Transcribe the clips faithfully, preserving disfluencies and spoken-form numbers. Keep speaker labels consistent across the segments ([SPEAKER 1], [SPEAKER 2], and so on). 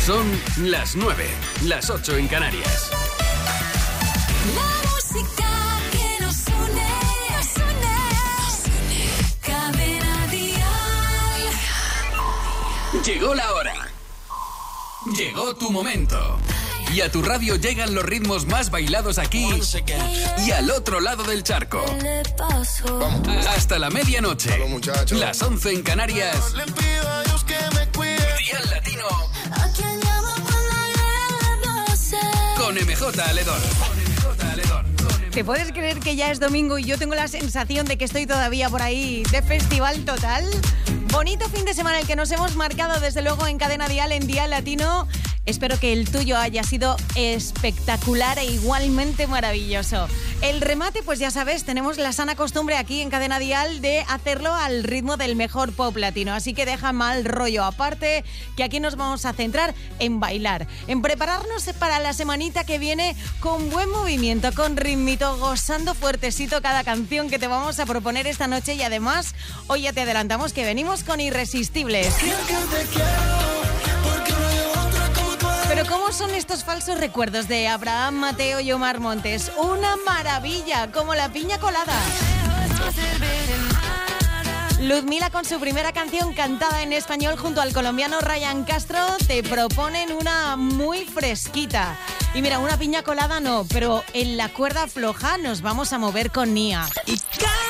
[SPEAKER 1] Son las nueve, las ocho en Canarias.
[SPEAKER 2] La música que nos une, nos une, nos une. Cadena Dial.
[SPEAKER 1] Llegó la hora. Llegó tu momento. Y a tu radio llegan los ritmos más bailados aquí y al otro lado del charco. Hasta la medianoche. Las once en Canarias. Dial Latino. Con M J Aledón.
[SPEAKER 3] ¿Te puedes creer que ya es domingo y yo tengo la sensación de que estoy todavía por ahí de festival total? Bonito fin de semana el que nos hemos marcado desde luego en Cadena Dial, en Dial Latino. Espero que el tuyo haya sido espectacular e igualmente maravilloso. El remate, pues ya sabes, tenemos la sana costumbre aquí en Cadena Dial de hacerlo al ritmo del mejor pop latino. Así que deja mal rollo aparte, que aquí nos vamos a centrar en bailar, en prepararnos para la semanita que viene con buen movimiento, con ritmito, gozando fuertecito cada canción que te vamos a proponer esta noche. Y además, hoy ya te adelantamos que venimos con Irresistibles. Pero ¿cómo son estos falsos recuerdos de Abraham Mateo y Omar Montes? Una maravilla, como la piña colada. Ludmila con su primera canción cantada en español junto al colombiano Ryan Castro te proponen una muy fresquita. Y mira, una piña colada no, pero en la cuerda floja nos vamos a mover con Nia. Y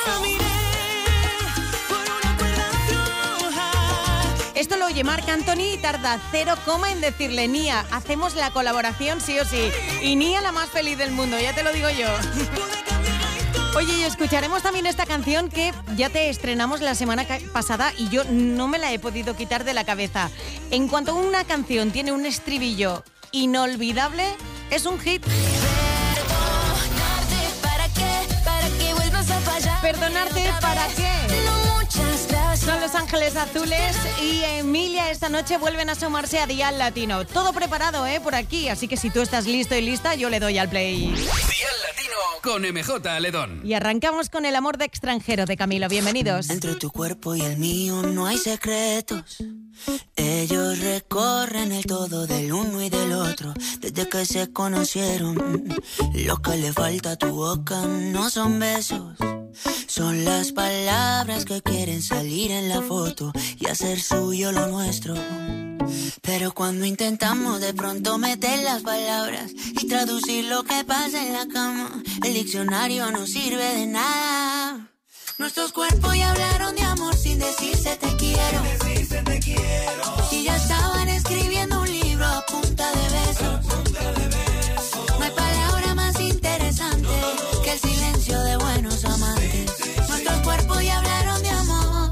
[SPEAKER 3] esto lo oye Marc Anthony y tarda cero coma en decirle: Nia, hacemos la colaboración sí o sí. Y Nia la más feliz del mundo, ya te lo digo yo. Oye, y escucharemos también esta canción que ya te estrenamos la semana pasada y yo no me la he podido quitar de la cabeza. En cuanto una canción tiene un estribillo inolvidable, es un hit. Perdonarte para qué, para que vuelvas a fallar. Perdonarte para qué. Son Los Ángeles Azules y Emilia esta noche vuelven a asomarse a Dial Latino. Todo preparado, ¿eh? Por aquí, así que si tú estás listo y lista, yo le doy al play.
[SPEAKER 1] Dial Latino con M J Aledón.
[SPEAKER 3] Y arrancamos con El amor de extranjero de Camilo. Bienvenidos.
[SPEAKER 4] Entre tu cuerpo y el mío no hay secretos. Ellos recorren el todo del uno y del otro desde que se conocieron. Lo que le falta a tu boca no son besos, son las palabras que quieren salir en la foto y hacer suyo lo nuestro. Pero cuando intentamos de pronto meter las palabras y traducir lo que pasa en la cama, el diccionario no sirve de nada. Nuestros cuerpos ya hablaron de amor sin decirse te quiero, sin decirse te quiero. Y ya estaban escribiendo un libro a punta de besos. No hay palabra más interesante que el silencio de buenos amantes. Nuestros cuerpos ya hablaron de amor.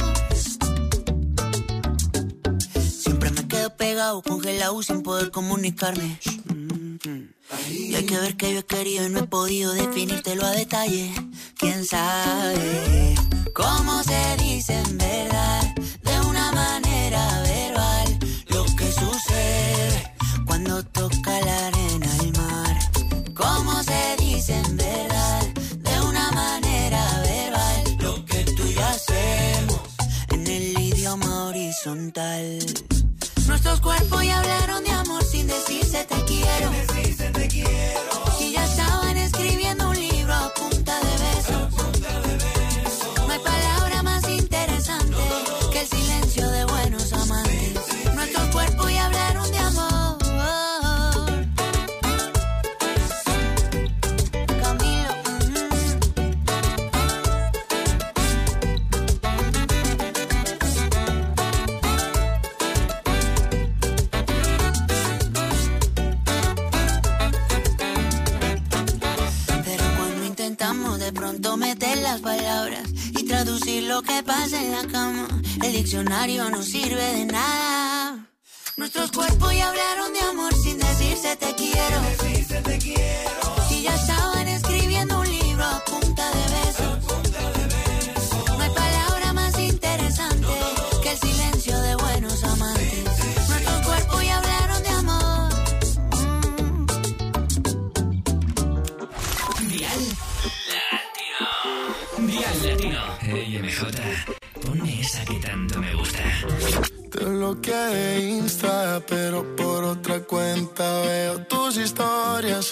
[SPEAKER 4] Siempre me quedo pegado, congelado sin poder comunicarme. Y hay que ver que yo he querido y no he podido definírtelo a detalle. ¿Quién sabe cómo se dice en verdad de una manera verbal lo que sucede cuando toca la arena al mar? ¿Cómo se dice en verdad de una manera verbal lo que tú y yo hacemos en el idioma horizontal? Nuestros cuerpos ya hablaron de amor sin decirse te quiero, sin decirse te quiero. Y ya estaban escribiendo un libro a punta de besos. No hay palabra más interesante que el silencio de buenos amantes. Nuestros cuerpos ya hablaron de amor. Camilo. De pronto meter las palabras y traducir lo que pasa en la cama, el diccionario no sirve de nada. Nuestros cuerpos ya hablaron de amor sin decirse te quiero, decirse te quiero. Y ya estaban escribiendo un libro a punta de besos. No hay palabra más interesante que el silencio de buenos amantes. Nuestros cuerpos ya hablaron de amor.
[SPEAKER 1] Dial Latino. Dial Latino. Hey, M J, ponme esa que tanto me gusta.
[SPEAKER 5] Te bloqueé de Insta, pero por otra cuenta veo tus historias.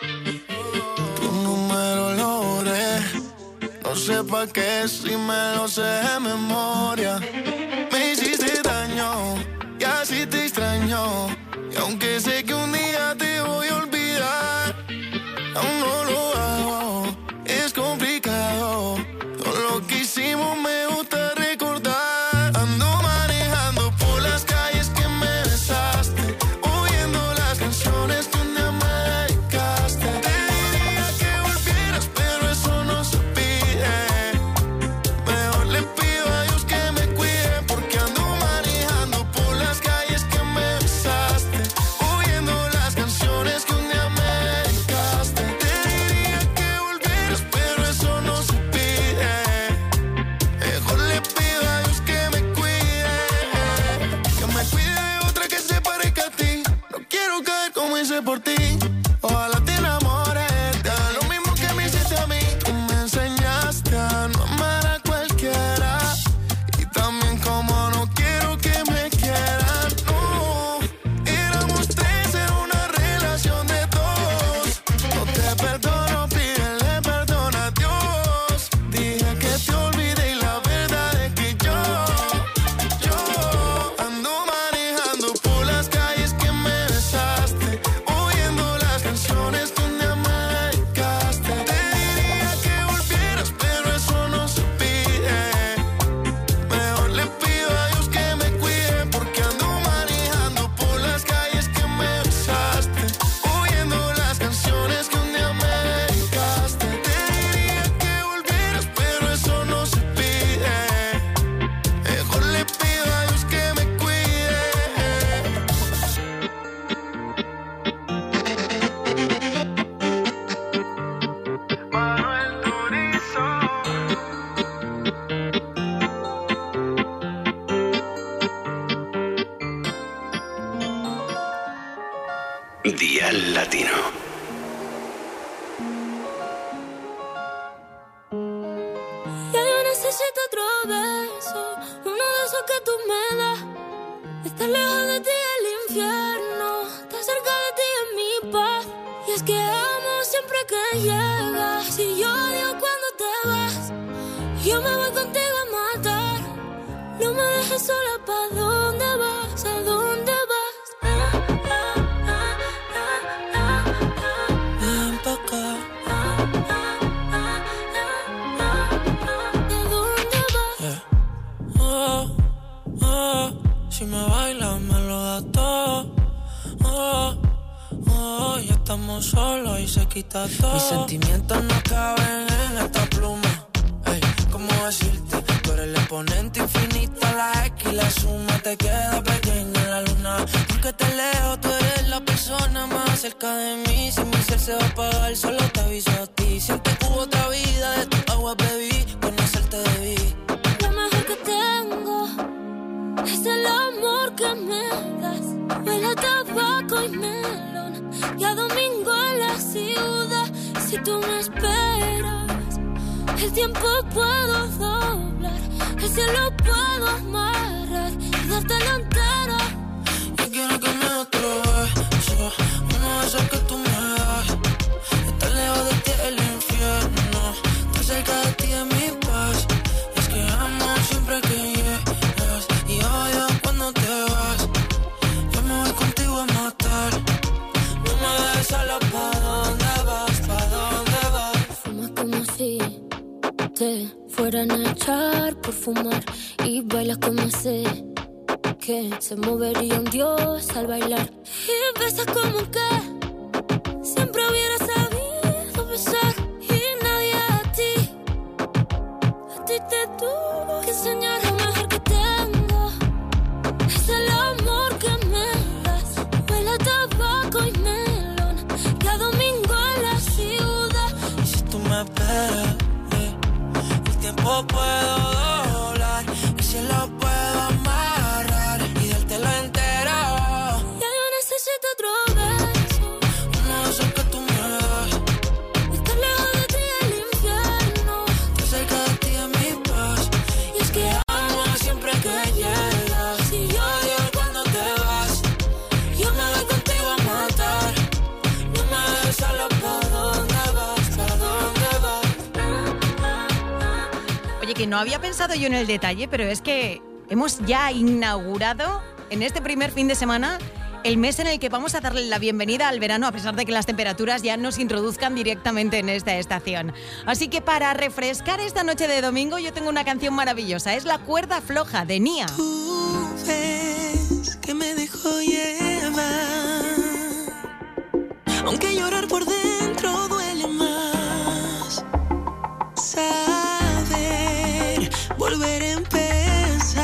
[SPEAKER 5] Tu número lo borré. No sé pa' qué si me lo sé de memoria. Me hiciste daño y así te extraño. Y aunque sé que un día te voy a olvidar, aún no lo hago, es complicado. Todo lo que hicimos me gusta recordar. Ando manejando por las calles que me besaste, oyendo las canciones que un día me dedicaste. Te diría que volvieras, pero eso no se pide. Mejor le pido a Dios que me cuide, porque ando manejando por las calles que me besaste, oyendo las canciones que un día me dedicaste. Te diría que volvieras, pero eso no se pide. Mejor le pido a Dios que me cuide, que me cuide de otra que se parezca a ti. No quiero caer como hice por ti. Ojalá te enamores, te haga lo mismo que me hiciste a mí. Tú me enseñaste a no amar a cualquiera, y también como no quiero que me quieran. No, éramos tres en una relación de dos. No te perdono, pídele perdón a Dios. Dije que te olvidé y la verdad es que yo, yo ando manejando por las calles que me besaste, oyendo las canciones que un día me dedicaste. Te diría que volvieras, pero eso no se pide. Mejor le pido a Dios que me cuide, porque ando manejando por las calles que me besaste, oyendo las canciones que un día me dedicaste. Te diría que volvieras, pero eso no se pide. Mejor le pido a Dios que me cuide. Manuel Turizo.
[SPEAKER 1] Dial Latino.
[SPEAKER 2] Ya yo necesito otro beso, uno de esos que tú me das. Estar lejos de ti es el infierno, estar cerca de ti es mi paz. Y es que amo siempre que llegas, y yo odio cuando te vas. Yo me voy contigo a matar, no me dejes sola. ¿Pa' dónde vas? ¿A dónde vas? Ah, ah, ah, ah, ah, ah.
[SPEAKER 4] Ven pa' acá,
[SPEAKER 2] ¿A dónde vas?
[SPEAKER 4] yeah. Oh, oh, si me bailas me lo das todo. Oh, oh, ya estamos solos y se quita todo. Mis sentimientos no caben en esta pluma. Ey, ¿cómo decirte? Tú eres el exponente infinito, la X y la suma te queda pequeña en la luna. Aunque te lejos, tú eres la persona más cerca de mí. Si mi ser se va a apagar, solo te aviso a ti. Siente que hubo otra vida, de tu agua bebí, conocerte debí.
[SPEAKER 2] Lo mejor que tengo es el amor que me das. Huele a tabaco y melón, y a domingo en la ciudad. Si tú me esperas, el tiempo puedo doblar, el cielo puedo amarrar y dártelo entero.
[SPEAKER 4] Yo quiero que me des otro beso, uno de esos que tú me das. Estar lejos de ti es el infierno, estar cerca de ti es mi paz. Es que amo siempre que llegas, y odio cuando te vas. Yo me voy contigo a matar, no me dejes sola. ¿Pa' dónde vas? ¿Pa' dónde vas?
[SPEAKER 2] Fumas como si te fueran a echar por fumar, y bailas como sé que se movería un dios al bailar. Y besas como que siempre hubiera sabido besar, y nadie a ti, a ti te tuvo que enseñar. Lo mejor que tengo es el amor que me das. Huele a tabaco y melón, y a domingo en la ciudad.
[SPEAKER 4] Y si tú me esperas, eh, el tiempo puedo doblar, el cielo puedo amarrar y dártelo entero.
[SPEAKER 2] Ya yo necesito otro beso,
[SPEAKER 4] Uno de esos que tú me das.
[SPEAKER 2] estar lejos de ti es el infierno.
[SPEAKER 4] Estar cerca de ti es mi paz.
[SPEAKER 2] Y es que
[SPEAKER 4] Amo siempre que llegas,
[SPEAKER 2] si yo
[SPEAKER 3] porque no había pensado yo en el detalle, pero es que hemos ya inaugurado en este primer fin de semana el mes en el que vamos a darle la bienvenida al verano, a pesar de que las temperaturas ya nos introduzcan directamente en esta estación. Así que para refrescar esta noche de domingo yo tengo una canción maravillosa, es La cuerda floja de Nia.
[SPEAKER 6] Tú ves que me dejó llevar, aunque llorar por dentro duele más. Saber volver a empezar,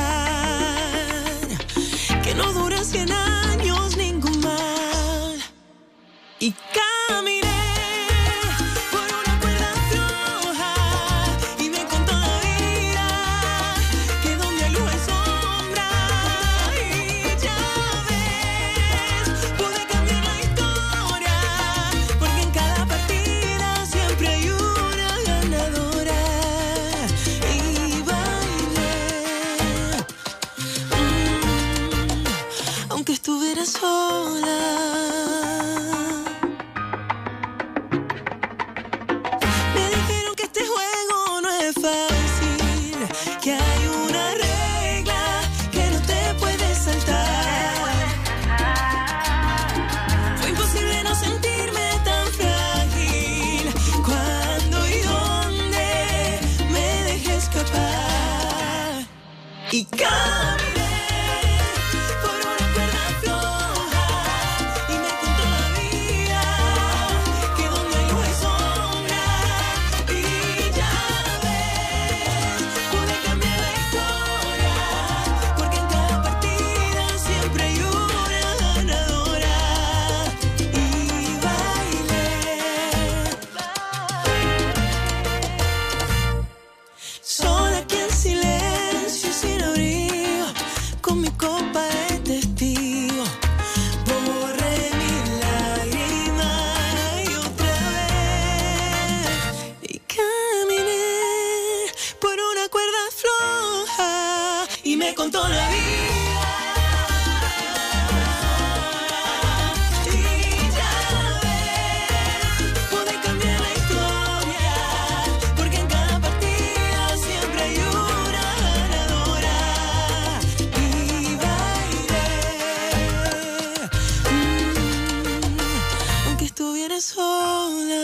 [SPEAKER 6] que no dura cien años ningún mal. Y caminé por una cuerda floja y me contó la vida, que donde hay luz hay sombra. Y ya ves, pude cambiar la historia, porque en cada partida siempre hay una ganadora. Y bailé, mm, aunque estuviera sola. Me dijeron que este juego no es fácil, que hay una regla que no te puedes saltar. Fue imposible no sentirme tan frágil cuando y donde me dejé escapar. Y caminé por una cuerda floja y me contó la vida, que donde hay luz hay sombra. Y ya ves, pude cambiar la historia, porque en cada partida siempre hay una ganadora. Y bailé, sola aquí en silencio y sin abrigo, con mi copa de testigo, borré mis lágrimas y otra vez. Y caminé por una cuerda floja y me contó la vida. Y ya ves, pude cambiar la historia, porque en cada partida siempre hay una ganadora. Y bailé, mm, aunque estuviera sola.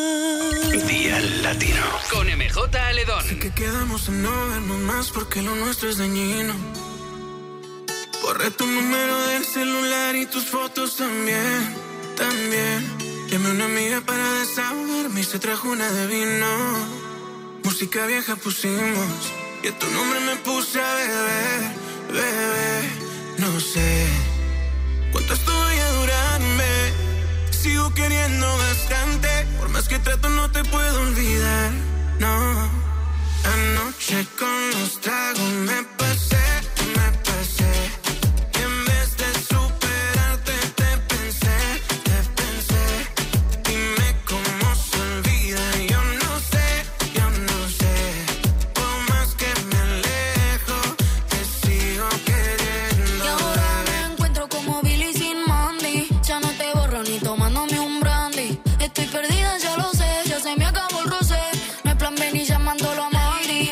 [SPEAKER 1] Día Latino. Con M J Aledón.
[SPEAKER 6] Que quedamos en no vernos más porque lo nuestro es dañino. Borré tu número del celular y tus fotos también, también. Llamé a una amiga para desahogarme y se trajo una de vino. Música vieja pusimos y a tu nombre me puse a beber, bebé. No sé cuánto esto vaya a durarme. Sigo queriendo bastante, por más que trato no te puedo olvidar, no. Anoche con los tragos me pasé, me pasé. Y en vez de superarte te pensé, te pensé. Dime cómo se olvida, yo no sé, yo no sé. Por más que me alejo, te sigo queriendo.
[SPEAKER 2] Y ahora me encuentro como Billy sin Mandy. Ya no te borro ni tomándome un brandy. Estoy perdida, ya lo sé, ya se me acabó el rosé. No hay plan B ni llamándolo a Mandy.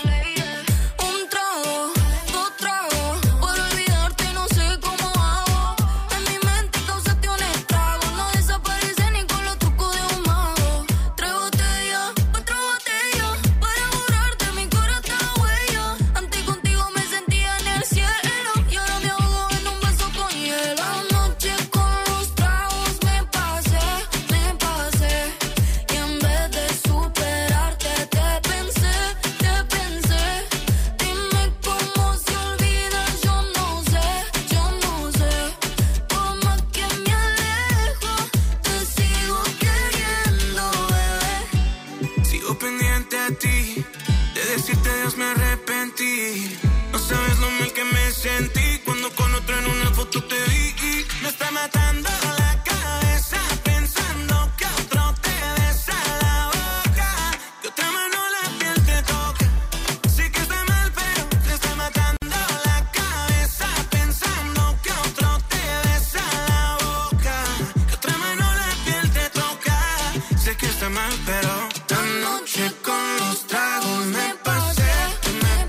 [SPEAKER 2] Un trago, dos tragos, puedo olvidarte, no sé cómo hago. En mi mente causaste un estrago, no desaparece ni con los trucos de un mago. Tres botellas, otra botella, para borrarte mi corazón huella. Antes contigo me sentía en el cielo y ahora me ahogo en un beso con hielo. Anoche con los tragos me pasé, me pasé. Y en vez de superarte te pensé, te pensé. Dime cómo se olvida, yo no sé, yo no sé. Por más que me alejo, te sigo queriendo, bebé.
[SPEAKER 6] Sigo pendiente a ti, de decirte adiós me arrepentí. No sabes lo mal que me sentí cuando con otro en una foto te vi. Me está matando la cabeza pensando que otro te besa la boca, que otra mano la piel te toca. Sé que está mal pero te está matando la cabeza pensando que otro te besa la boca, que otra mano la piel te toca. Sé que está mal pero anoche con los tragos me pasé, me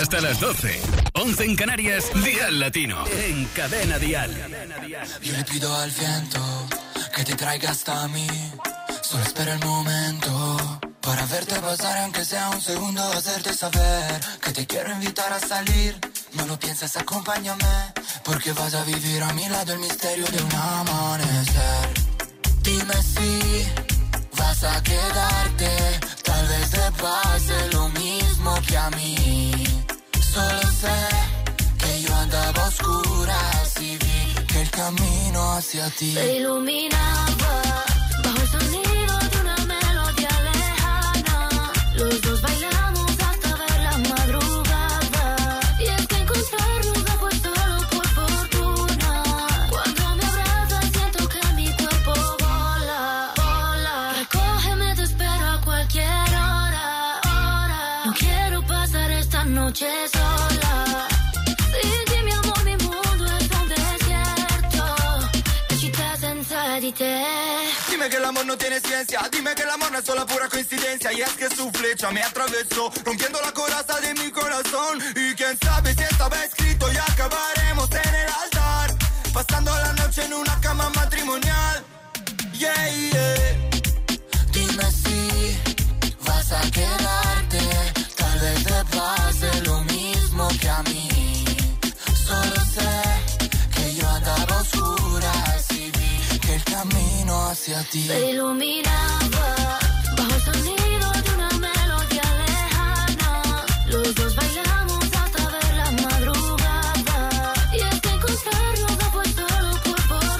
[SPEAKER 1] hasta las doce. once en Canarias, Dial Latino. En Cadena Dial.
[SPEAKER 7] Yo le pido al viento que te traiga hasta mí. Solo espera el momento para verte pasar, aunque sea un segundo, hacerte saber que te quiero invitar a salir. No lo pienses, acompáñame, porque vas a vivir a mi lado el misterio de un amanecer. Dime si vas a quedarte, tal vez te pase lo mismo que a mí. Solo sé que yo andaba a oscuras y vi que el camino hacia ti
[SPEAKER 2] se iluminaba bajo el sonido de una melodía lejana. Los dos bailamos hasta ver la madrugada. Y es que encontrarnos no fue solo por fortuna. Cuando me abrazas siento que mi cuerpo vola, vola. Recógeme, te espero a cualquier hora, hora. No quiero pasar esta noche sola. Sin ti, mi amor, mi mundo es un desierto. The città senza di te.
[SPEAKER 7] Dime que el amor no tiene ciencia, dime que el amor no es solo pura coincidencia. Y es que su flecha me atravesó, rompiendo la coraza de mi corazón. Y quién sabe si estaba escrito y acabaremos en el altar, pasando la noche en una cama matrimonial. Yeah, yeah. Dime si vas a quedarte, tal vez te pase lo mismo que a mí. Solo sé que yo andaba a oscuras y vi que el camino hacia ti
[SPEAKER 2] se iluminaba bajo el sonido de una melodía lejana. Los dos bailamos hasta ver la madrugada. Y es que encontrarnos no fue solo por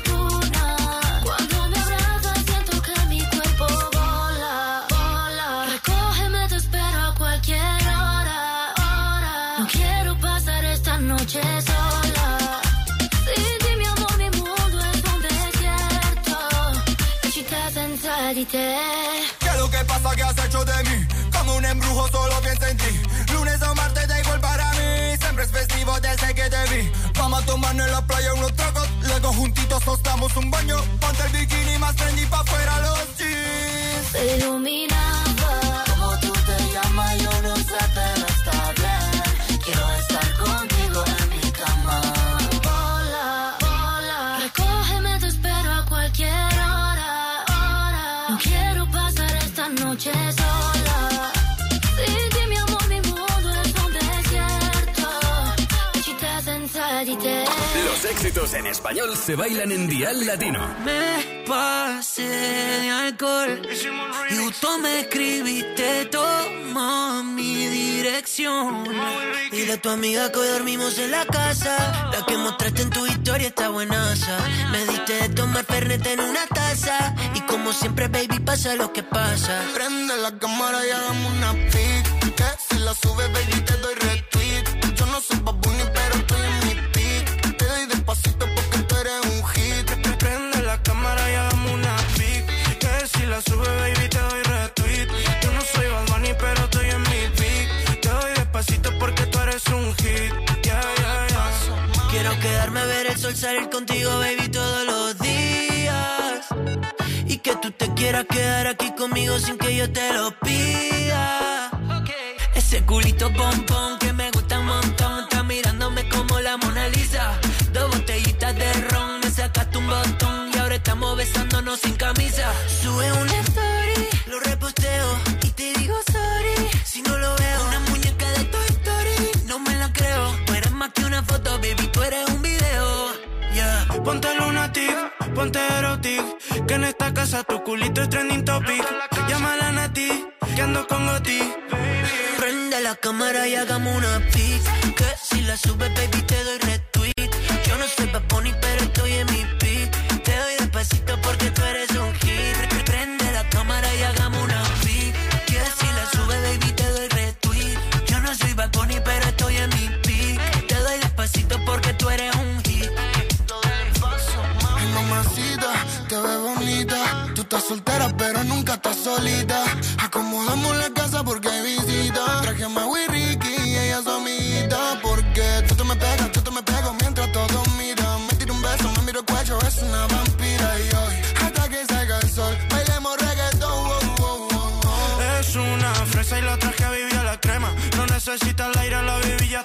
[SPEAKER 2] fortuna. Cuando me abrazas siento que mi cuerpo vola, vola. Recógeme, te espero a cualquier hora, hora. No quiero pasar esta noche sola. Sin ti, mi amor, mi mundo es un desierto. La città senza di te.
[SPEAKER 7] ¿Qué es lo que pasa que has hecho de mí? Como un embrujo solo pienso en ti. Lunes o martes da igual para mí. Siempre es festivo desde que te vi. Vamos a tomarnos en la playa unos tragos. Luego juntitos nos damos un baño. Ponte el bikini más trendy pa' fuera los jeans.
[SPEAKER 2] Se iluminaba.
[SPEAKER 7] Como tú te llamas yo no sé, pero está bien. Quiero estar contigo en mi cama.
[SPEAKER 2] Vola, vola. Recógeme, te espero a cualquier hora, hora. No quiero pasar esta noche sola. Sin ti, mi amor, mi mundo es un desierto. La città senza di te.
[SPEAKER 1] Los éxitos en español se bailan en Dial Latino.
[SPEAKER 4] Me pasé de alcohol y justo me escribiste, toma mi dirección. Y de tu amiga que hoy dormimos en la casa, la que mostraste en tu historia está buenaza. Me diste de tomar Fernet en una taza y como siempre, baby, pasa lo que pasa.
[SPEAKER 5] Prende la cámara y hagamos una pic, que si la subes, baby, te doy retweet. Yo no soy Bad Bunny, pero estoy en mi pic. Te doy despacito porque tú eres un hit.
[SPEAKER 6] Prende la cámara y hagamos una pic, que si la sube, baby, te doy retweet. Yo no soy Bad Bunny, pero estoy en mi pic. Te doy despacito porque tú eres un hit. Yeah, yeah, yeah.
[SPEAKER 4] Quiero quedarme a ver el sol salir contigo, baby, todos los días. Y que tú te quieras quedar aquí conmigo sin que yo te lo pida. Ese culito pompón que me gusta un montón, está mirándome como la Mona Lisa. Dos botellitas de ron, me sacaste un botón y ahora estamos besándonos sin camisa. Sube una story, lo reposteo y te digo sorry si no lo veo. Una muñeca de Toy Story, no me la creo. Tú eres más que una foto, baby, tú eres un video. Yeah.
[SPEAKER 6] Ponte lunatic, ponte erotic, que en esta casa tu culito es trending topic. Llámala a Nati, que ando con Goti.
[SPEAKER 4] Prende la cámara y hagamos una pic, que si la subes, baby, te doy retweet. Yo no soy Bad Bunny, pero estoy en mi pic. Te doy despacito porque tú eres un hit. Prende la cámara y hagamos una pic, que si la subes, baby, te doy retweet. Yo no soy Bad Bunny, pero estoy en mi pic. Te doy despacito porque tú eres un hit.
[SPEAKER 5] Ay, mamacita, te ves bonita. Tú estás soltera, pero nunca estás solita. Acomodamos la casa porque hay visita. Traje a Maui Ricky y ella es amiguita. Porque tú te me pegas, tú te me pego mientras todos miran. Me tiro un beso, me miro el cuello, es una vampira. Y hoy, hasta que salga el sol, bailemos reggaetón. Oh, oh, oh, oh.
[SPEAKER 6] Es una fresa y la traje a vivir a la crema. No necesita el aire, la baby ya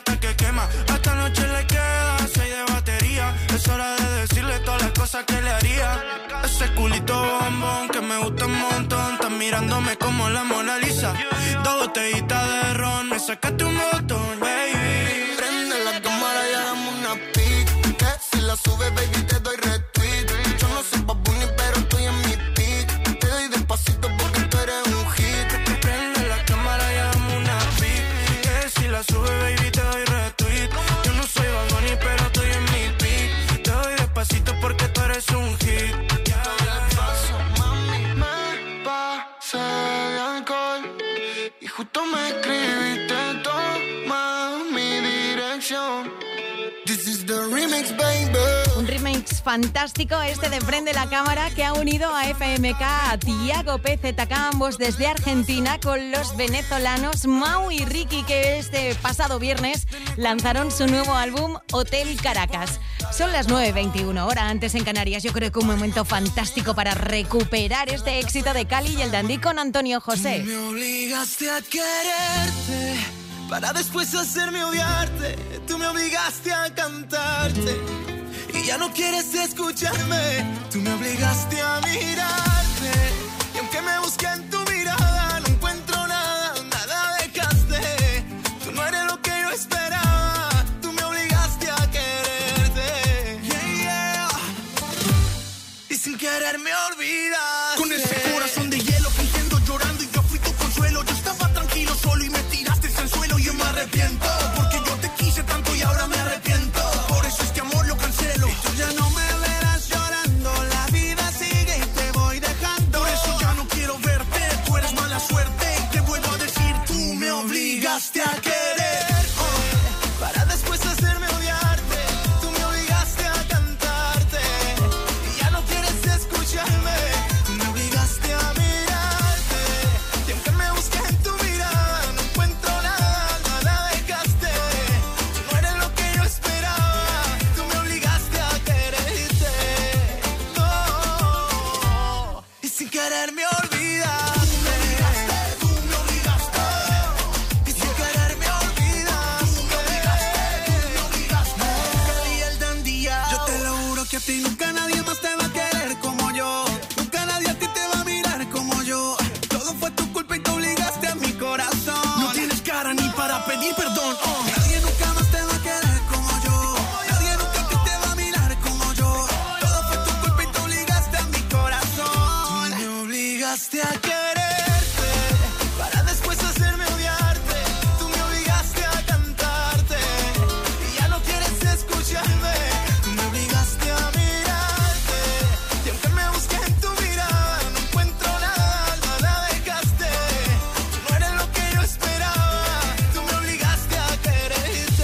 [SPEAKER 6] gusta un montón. Estás mirándome como la Mona Lisa. Dos botellitas de ron, me sacaste un botón, baby.
[SPEAKER 5] Prende la cámara y hagamos una pic. Que si la subes, baby, te doy retweet. Yo no soy Bad Bunny, pero estoy en mi pic. Te doy despacito porque tú eres un hit.
[SPEAKER 6] Prende la cámara y hagamos una pic. Que si la subes, baby, te doy retweet. Yo no soy Bad Bunny, pero estoy en mi pic. Te doy despacito porque tú eres un hit.
[SPEAKER 5] Y justo me escribiste, toma mi dirección. This is the remix, baby.
[SPEAKER 3] Un remix fantástico este de Prende la Cámara que ha unido a F M K, a Tiago P Z K, ambos desde Argentina, con los venezolanos Mau y Ricky, que este pasado viernes lanzaron su nuevo álbum Hotel Caracas. Son las nueve veintiuna, hora antes en Canarias. Yo creo que un momento fantástico para recuperar este éxito de Cali y el Dandy con Antonio José.
[SPEAKER 6] Tú me obligaste a quererte para después hacerme odiarte. Tú me obligaste a cantarte y ya no quieres escucharme. Tú me obligaste a mirarte y aunque me busqué en tu mirada no encuentro nada, nada dejaste. Tú no eres lo que yo esperaba. Tú me obligaste a quererte, yeah, yeah. Y sin querer me olvidas.
[SPEAKER 8] Con ese corazón de hielo fingiendo llorando y yo fui tu consuelo. Yo estaba tranquilo solo y me tiraste al suelo y yo me arrepiento porque yo te quise tanto y ahora me arrepiento. Por eso este amor lo cancelo.
[SPEAKER 6] Y tú ya no me verás llorando. La vida sigue y te voy dejando.
[SPEAKER 8] Por eso ya no quiero verte. Tú eres mala suerte y te vuelvo a decir, tú me obligaste a querer.
[SPEAKER 6] Oh, para después hacerme odiarte. Tú me obligaste a cantarte y ya no quieres escucharme. Tú me obligaste a mirarte y aunque me busqué en tu mirada no encuentro nada, nada dejaste. Tú no eres lo que yo esperaba. Tú me obligaste a quererte, no, y sin querer me olvidas.
[SPEAKER 8] Tú me obligaste,
[SPEAKER 6] Y sin querer me olvidas.
[SPEAKER 8] tú me obligaste.
[SPEAKER 6] Cali y el Dandy.
[SPEAKER 8] Yo te lo juro que a ti nunca nadie más te va a querer como yo. Nunca nadie a ti te va a mirar como yo. Todo fue tu culpa y te obligaste a mi corazón. No tienes cara ni para pedir perdón. Oh. Nadie nunca más te va a querer como yo. Nadie nunca a ti te va a mirar como yo. Todo fue tu culpa y te obligaste a mi corazón.
[SPEAKER 6] Me obligaste a quererte para después hacerme odiarte. Tú me obligaste a cantarte y ya no quieres escucharme. Tú me obligaste a mirarte y aunque me busqué en tu mirada no encuentro nada, nada dejaste. Tú no eres lo que yo esperaba. Tú me obligaste a quererte,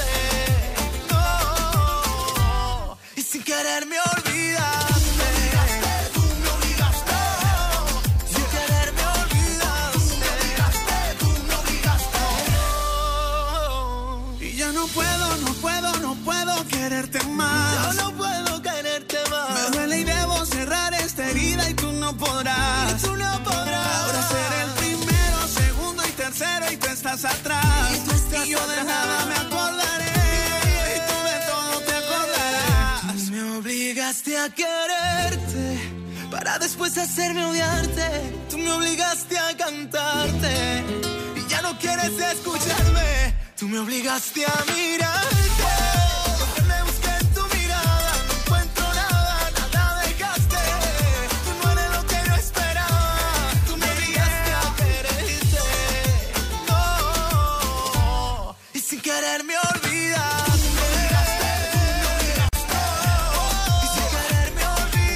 [SPEAKER 6] no, y sin querer me olvidas.
[SPEAKER 8] Tú me obligaste,
[SPEAKER 6] Sin querer me olvidaste.
[SPEAKER 8] tú me obligaste.
[SPEAKER 6] Y ya no puedo, no puedo, no puedo quererte más. Yo no puedo quererte más. Me duele y debo cerrar esta herida y tú no podrás. Y tú no podrás. Ahora seré el primero, segundo y tercero y tú estás atrás. Y, tú estás y yo atrás. De nada me acordaré. Y tú de todo te acordarás. Tú me obligaste a quererte para después hacerme odiarte. Tú me obligaste a cantarte y ya no quieres escucharme. Tú me obligaste a mirarte. Aunque me busqué en tu mirada no encuentro nada, nada dejaste. Tú no eres lo que yo esperaba. Tú me obligaste a quererte, no, y sin querer me olvidas. Y sin querer me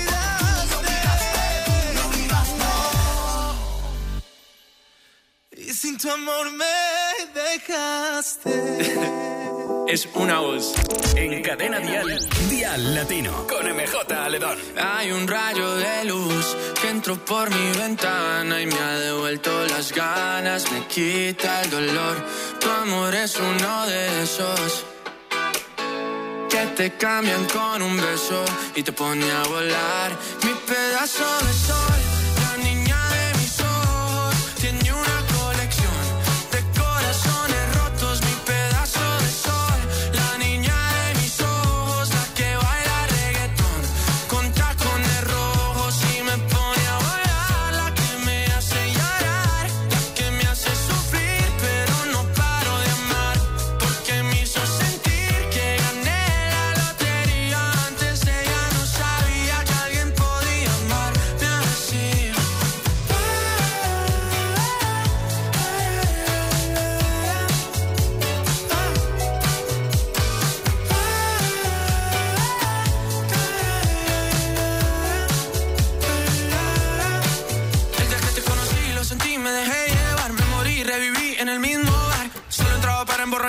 [SPEAKER 6] olvidaste. Y sin tu amor me dejaste.
[SPEAKER 1] Es una voz en Cadena Dial. Dial Latino con M J Aledón.
[SPEAKER 9] Hay un rayo de luz que entró por mi ventana y me ha devuelto las ganas, me quita el dolor. Tu amor es uno de esos que te cambian con un beso y te pone a volar. Mi pedazo de sol, la niña de mis ojos, tiene una colección de corazones rotos. Mi pedazo de sol, la niña de mis ojos, la que baila reggaetón con tacones rojos y me pone a volar. La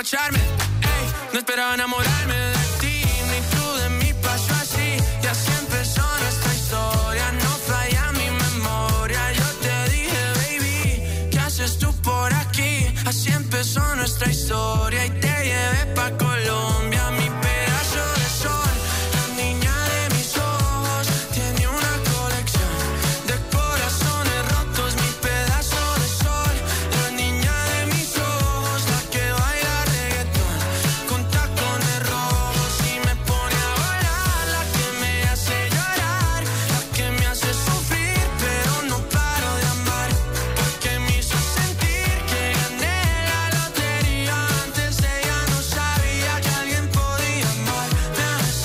[SPEAKER 9] emborracharme. Ey, no esperaba enamorarme de ti, ni tú de mí pasó así. Y así empezó nuestra historia, no falla mi memoria. Yo te dije, baby, ¿qué haces tú por aquí? Así empezó nuestra historia y te llevé pa' Colombia, mi pedazo de sol. La niña de mis ojos tiene una colección de corazones rotos, mi pedazo de sol. La niña de mis ojos, la que baila reggaetón con tacones rojos y me pone a bailar, la que me hace llorar, la que me hace sufrir, pero no paro de amar, porque me hizo sentir que gané la lotería. Antes ella no sabía que alguien podía amarme así.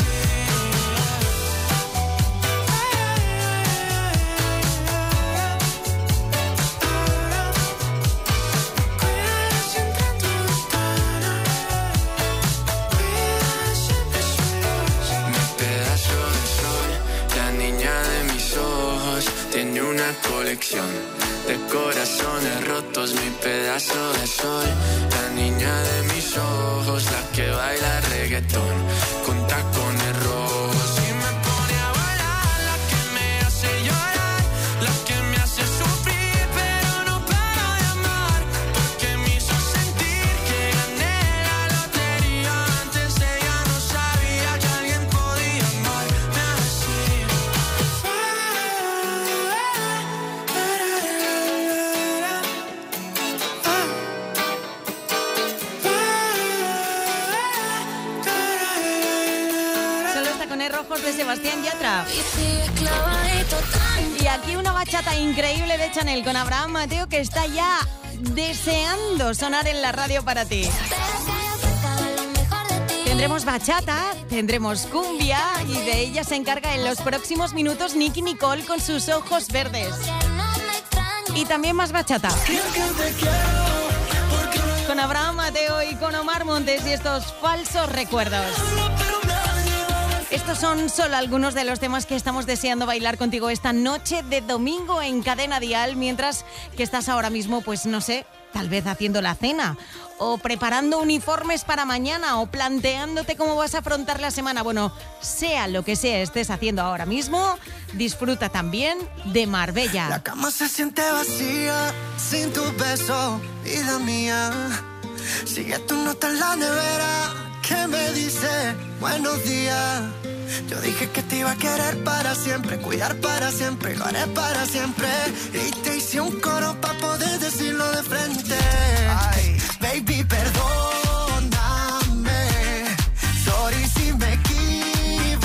[SPEAKER 9] Mi pedazo de sol, la niña de mis ojos, tiene una colección de corazones rotos, mi pedazo de sol. La niña de mis ojos, la que baila reggaetón con tacones rojos y me pone a bailar, la que me hace llorar, la que me hace sufrir, pero no paro de amar, porque me hizo sentir que gané la lotería. Antes ella no sabía que alguien podía amarme así.
[SPEAKER 3] Son los tacones rojos de Sebastián Yatra. Y aquí una bachata increíble de Chanel con Abraham Mateo, que está ya deseando sonar en la radio para ti. Tendremos bachata, tendremos cumbia y de ella se encarga en los próximos minutos Nicky Nicole con sus ojos verdes. Y también más bachata. Con Abraham Mateo y con Omar Montes y estos falsos recuerdos. Estos son solo algunos de los temas que estamos deseando bailar contigo esta noche de domingo en Cadena Dial, mientras que estás ahora mismo, pues no sé, tal vez haciendo la cena o preparando uniformes para mañana o planteándote cómo vas a afrontar la semana. Bueno, sea lo que sea estés haciendo ahora mismo, disfruta también de Marbella.
[SPEAKER 10] La cama se siente vacía sin tu beso, vida mía. Sigue tu nota en la nevera que me dice buenos días. Yo dije que te iba a querer para siempre, cuidar para siempre, lo haré para siempre. Y te hice un coro para poder decirlo de frente. Ay, baby, perdóname. Sorry si me equivoqué.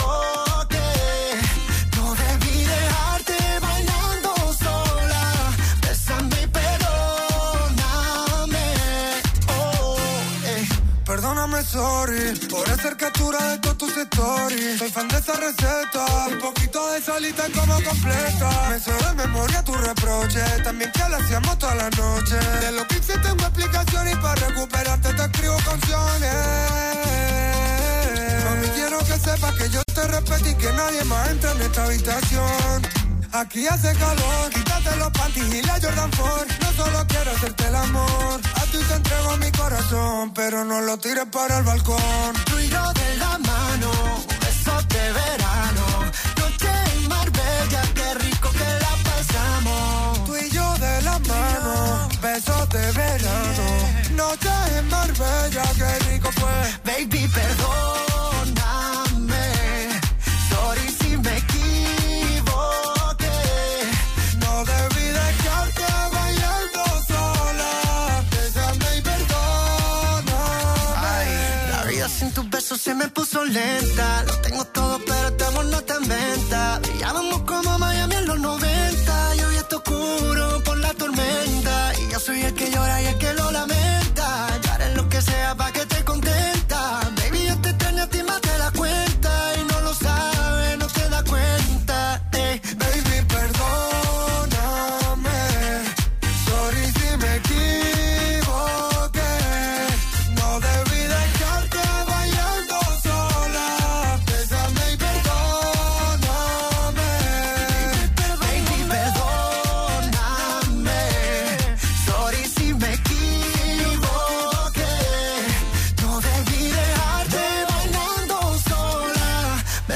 [SPEAKER 10] No debí dejarte bailando sola. Bésame y perdóname. Oh, eh.
[SPEAKER 11] Perdóname, sorry, por hacer captura de todas tus stories. Soy fan de esa receta, un poquito de salita como completa. Me sé de memoria tu reproche, también que lo hacíamos toda la noche. De lo que hice tengo explicación y para recuperarte te escribo canciones. Mami, quiero que sepas que yo te respeto y que nadie más entra en esta habitación. Aquí hace calor, quítate los panties y la Jordan Ford. No solo quiero hacerte el amor, a ti te entrego mi corazón, pero no lo tires para el balcón.
[SPEAKER 10] Tú y yo de la mano, besos de verano. Noche en Marbella, qué rico que la pasamos.
[SPEAKER 11] Tú y yo de la mano, besos de verano. Noche en Marbella, qué rico fue.
[SPEAKER 10] Baby, perdóname. Sorry si me equivoqué.
[SPEAKER 11] No debí dejarte bailando sola. Bésame y perdóname.
[SPEAKER 10] Ay, la vida sin tus besos se me puso lenta. Lo tengo todo, pero este amor no está en venta. Brillábamos como Miami en los noventa. Yo vi esto oscuro por la tormenta. Y yo soy el que llora y el que lo lamenta. Y haré lo que sea pa' que te contenta. Baby, yo te extraño a ti más de la cuenta. Y no lo sabes, no te das cuenta. Eh.
[SPEAKER 11] Baby, perdóname. Sorry si me equivoqué. No debí dejarte bailando sola.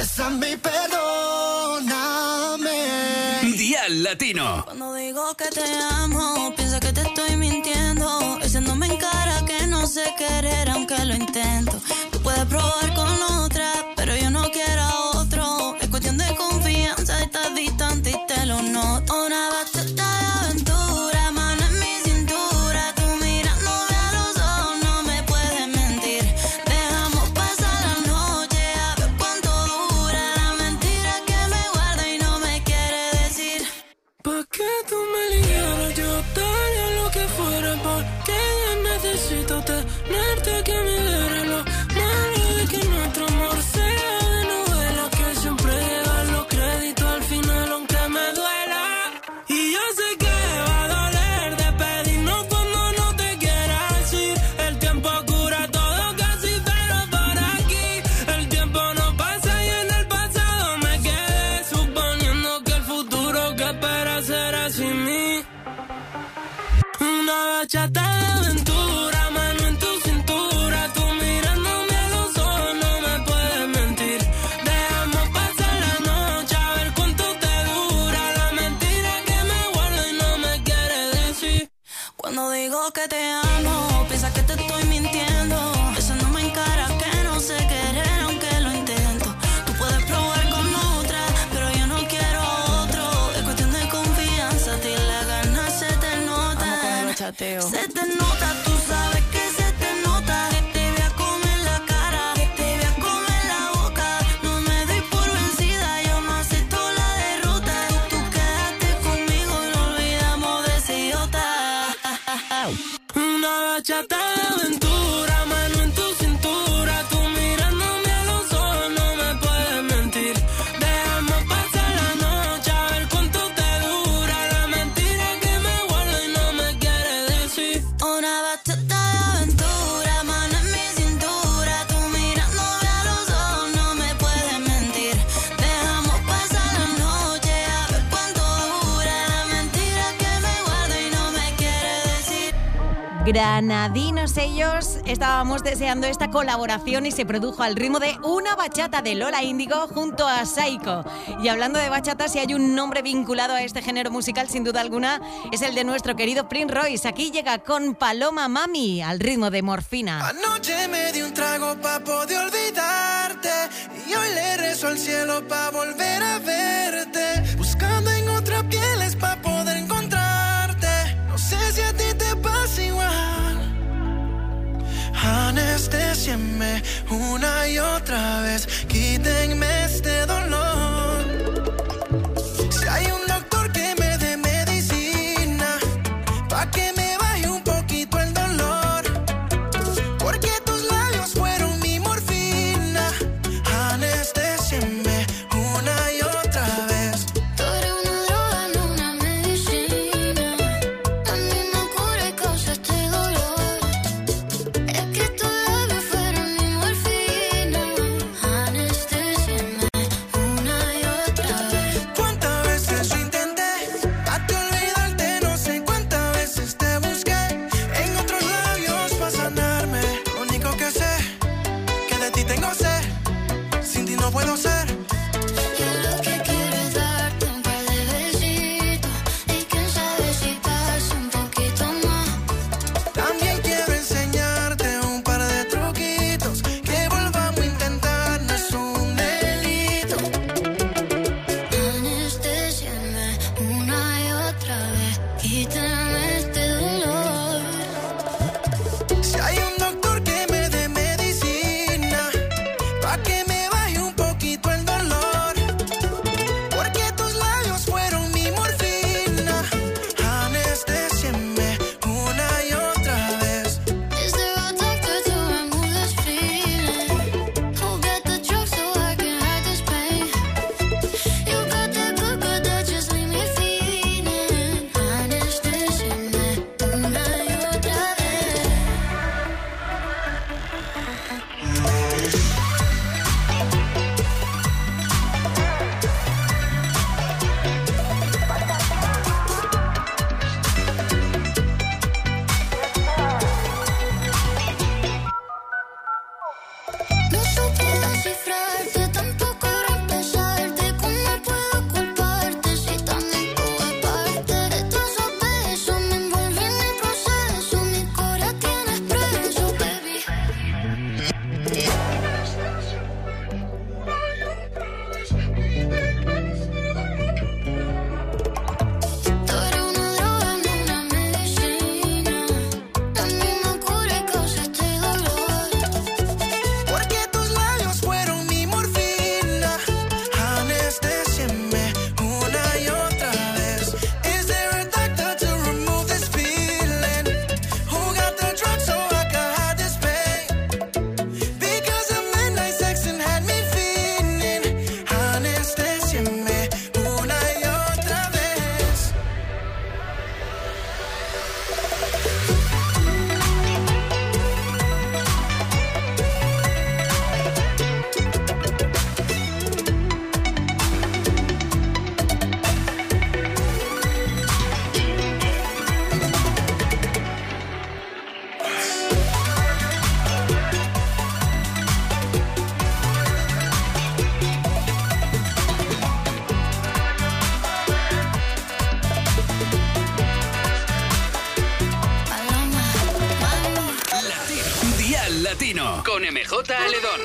[SPEAKER 10] bésame y perdóname.
[SPEAKER 1] Dial Latino.
[SPEAKER 12] Cuando digo que te amo, piensa que te estoy mintiendo, echándome en cara que no sé querer aunque lo intento. Tú puedes probar con otra, pero yo no quiero a otro. Es cuestión de confianza, estás distante y te lo noto. Una bachata de aventura, mano en mi cintura, tú mirándome a los ojos, no me puedes mentir. Dejamos pasar la noche, a ver cuánto dura la mentira que me guarda y no me quiere decir.
[SPEAKER 9] ¿Pa' qué tú me ligaras? Yo daría lo que fuera porque ya necesito tenerte que me diera lo malo de que nuestro amor sea de novela, que siempre lleva los créditos al final aunque me duela. Y yo sé que va a doler despedirnos cuando no te quieras ir. El tiempo cura todo casi, pero por aquí el tiempo no pasa y en el pasado me quedé suponiendo que el futuro que espera será sin mí. Una bachata de aventura, mano en tu cintura, tú mirándome a los ojos, no me puedes mentir. Dejamos pasar la noche, a ver cuánto te dura la mentira que me guarda y no me quiere decir.
[SPEAKER 12] Cuando digo que te amo, piensa que te estoy mintiendo, besándome en cara que no sé querer aunque lo intento. Tú puedes probar con otra, pero yo no quiero otro. Es cuestión de confianza, a ti las ganas se te notan.
[SPEAKER 3] Chateo.
[SPEAKER 12] Se te nota, tú sabes que se te nota. Te voy a comer la cara, te voy a comer la boca. No me doy por vencida, yo no acepto la derrota. Tú quédate conmigo y no olvidamos de ese idiota.
[SPEAKER 9] Una bachata de aventura, mano en tu cintura, tú mirándome a los ojos, no me puedes mentir. Dejamos pasar la noche, a ver cuánto te dura la mentira que me guarda y no me quiere decir.
[SPEAKER 12] Una bachata de aventura, mano en mi cintura, tú mirándome a los ojos, no me puedes mentir. Dejamos pasar la noche, a ver cuánto dura la mentira que me guarda y no me quiere decir.
[SPEAKER 3] Granadinos ellos, estábamos deseando esta colaboración y se produjo al ritmo de Una bachata de Lola Índigo junto a Saiko. Y hablando de bachata, si hay un nombre vinculado a este género musical, sin duda alguna, es el de nuestro querido Prince Royce. Aquí llega con Paloma Mami al ritmo de Morfina.
[SPEAKER 8] Anoche me di un trago pa' poder olvidarte y hoy le rezo al cielo pa' volver a verte. Buscando en otras pieles pa' poder encontrarte. No sé si a ti te pasa igual. Anestésienme una y otra vez, quítenme este dolor. Si hay un doctor que me dé medicina pa' que me baje un poquito el dolor, porque tus labios fueron mi morfina. Anestésienme una y otra vez.
[SPEAKER 2] Tú eres una droga, no una medicina. A mí me cura y causa este dolor. Es que tus labios fueron mi morfina. Anestésiame una y otra vez.
[SPEAKER 8] ¿Cuántas veces lo intenté? Pa' te olvidarte, no sé cuántas veces te busqué en otros labios pa' sanarme. Lo único que sé, que de ti tengo sed. Sin ti no puedo ser.
[SPEAKER 2] Yo lo que quiero es darte un par de besitos y quién sabe si pasa un poquito más.
[SPEAKER 8] También quiero enseñarte un par de truquitos que volvamos a intentar, no es un delito.
[SPEAKER 2] Anestésiame una y otra vez, quítame este dolor.
[SPEAKER 8] Si hay un doctor que me dé medicina pa' que me baje un poquito el dolor,
[SPEAKER 1] Latino con M J Aledón.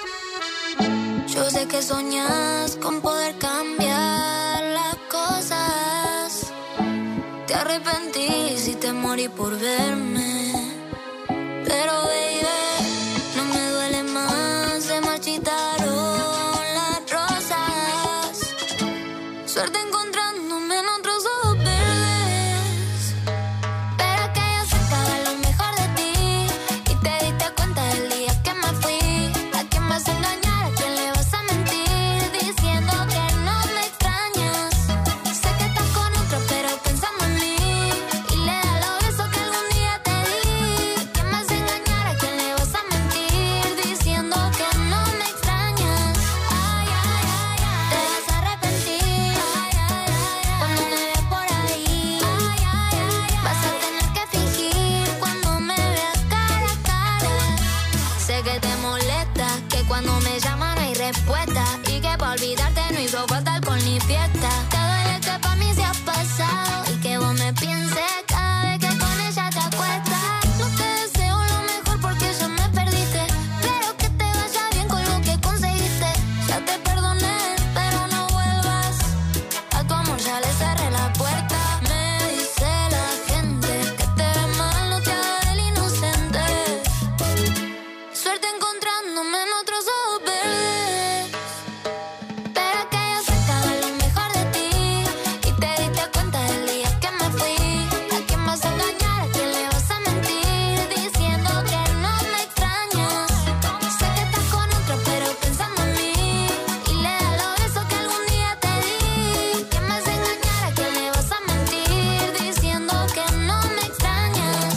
[SPEAKER 2] Yo sé que soñas con poder cambiar las cosas. Te arrepentís y te morí por verme. Pero baby, no me duele más, se marchitaron las rosas. Suerte encontrándome en otros ojos verdes. Pero que yo sé que haga lo mejor de ti. Y te diste cuenta del día que me fui. ¿A quién vas a engañar? ¿A quién le vas a mentir? Diciendo que no me extrañas. Sé que estás con otro pero pensando en mí. Y le da los besos que algún día te di. ¿A quién vas a engañar? ¿A quién le vas a mentir? Diciendo que no me extrañas. Ay, ay, ay, ay. Te vas a arrepentir. Ay, ay, ay, ay. Cuando me veas por ahí. Ay, ay, ay, ay. Vas a tener que fingir cuando me veas cara a cara. Sé que te molesta, que cuando me llaman no hay respuesta. Y que para olvidarte no hizo falta alcohol ni fiesta. Te duele que pa' mí se ha pasado. Y que vos me pienses cada vez que con ella te acuestas. No te deseo lo mejor porque ya me perdiste. Pero que te vaya bien con lo que conseguiste. Ya te perdoné, pero no vuelvas. A tu amor ya le cerré la puerta. Me dice la gente que te ves mal, no te hagas el inocente. Suerte encontrándome en otros ojos verdes. Pero que yo sé que haga lo mejor de ti. Y te diste cuenta del día que me fui. ¿A quién vas a engañar? ¿A quién le vas a mentir? Diciendo que no me extrañas. Sé que estás con otro pero pensando en mí. Y le da los besos que algún día te di. ¿Quién vas a engañar? ¿A quién le vas a mentir? Diciendo que no me extrañas.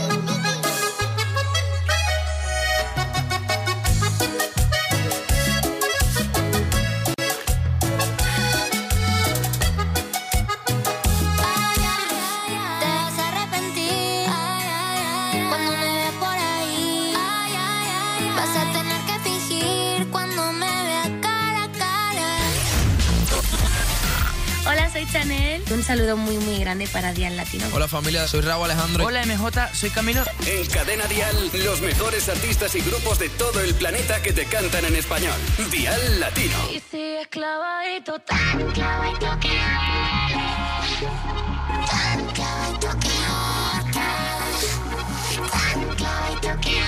[SPEAKER 2] Ay, ay, ay, ay. Te vas a arrepentir. Ay, ay, ay. Cuando me veas por ahí. Ay, ay, ay. Vas a tener que fingir cuando me veas cara a cara.
[SPEAKER 13] Hola, soy Chanel. Un saludo muy, muy grande para Dial Latino.
[SPEAKER 14] Hola familia, soy Raúl Alejandro.
[SPEAKER 15] Hola M J, soy Camilo.
[SPEAKER 1] En Cadena Dial, los mejores artistas y grupos de todo el planeta que te cantan en español. Dial Latino.
[SPEAKER 2] Y sigues clavadito, tan clavadito que tan clavadito que tan clavadito que